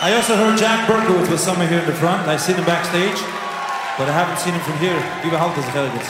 I also heard Jack Berkowitz was somewhere here in the front. I've seen him backstage, but I haven't seen him from here. Liebe Halt, das ist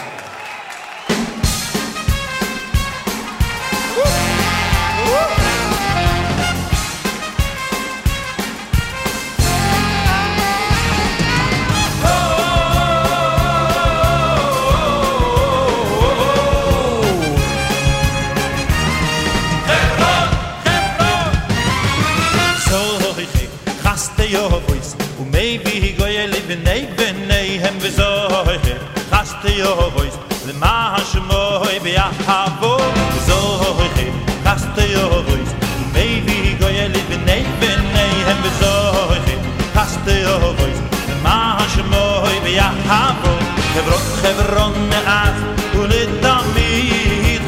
your voice, who maybe he go you live in a hem bezoy, hast your voice, the mahshmoy be a havo, bezoy, hast your voice, who maybe he go you live in a hem bezoy, hast your voice, the mahshmoy be a havo, Hebron me'at, uletamid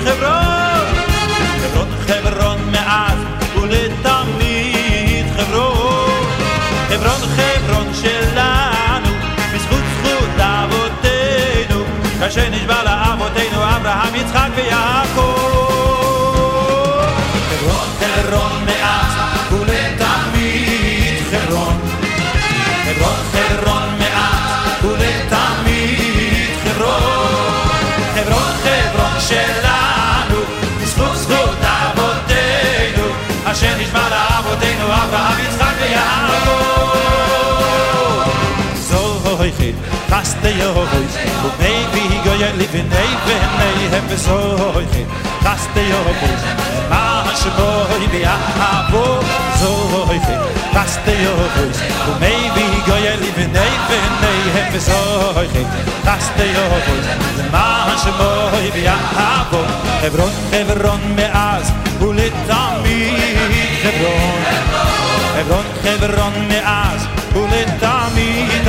Hebron me'at, uletamid Hebron שלנו, בזכות זכות אבותינו, כאשר נשבע לאבותינו אברהם, יצחק ויעקב. חברון מאז ולתמיד חברון. חברון מאז ולתמיד חברון. חברון שלנו, בזכות זכות אבותינו, אשר נשבע לאבותינו אברהם, יצחק ויעקב. Hast du your voice, but maybe he go you live in have so Hast du your voice, Mash boy be a habo so Hast du your voice, but maybe he go you live in have so Hast du your voice, Mash boy be a habo Hebron me'az uletamid Hebron me'az uletamid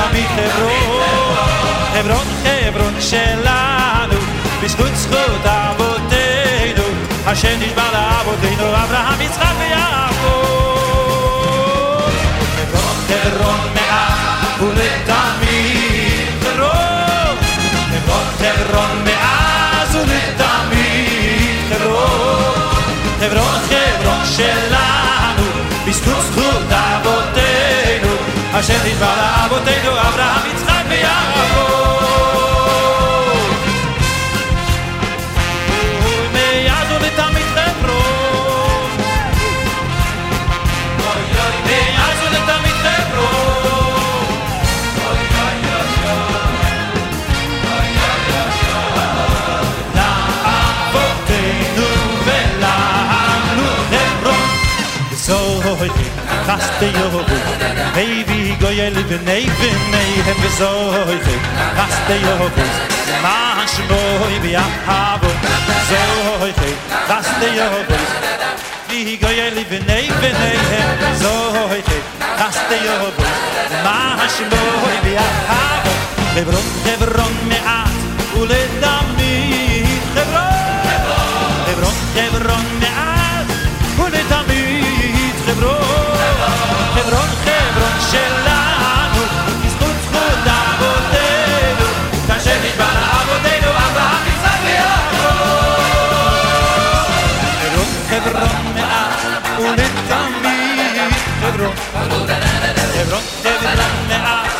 Hebron שלנו, בזכות זכות אבותינו, אשר נשבע לאבותינו, אברהם, יצחק ויעקב. חברון מאז ולתמיד חברון. חברון מאז ולתמיד חברון. חברון שלנו, בזכות זכות אבותינו, אשר נשבע לאבותינו, אברהם, יצחק ויעקב. מאז ולתמיד חברון. מאז ולתמיד חברון. לאבותינו ולנו חברון. זוהי Hast du your voice, baby, go you live in have so Hast du your voice, Mash boy be a habo so Hast du your voice, baby, go you live in have so Hast du your voice, Mash boy be a habo Hebron me'at uletamid Hebron me'at uletamid חברון שלנו, בזכות זכות אבותינו, כאשר נשבע לאבותינו, אברהם, יצחק ויעקב. חברון מאז ולתמיד חברון מאז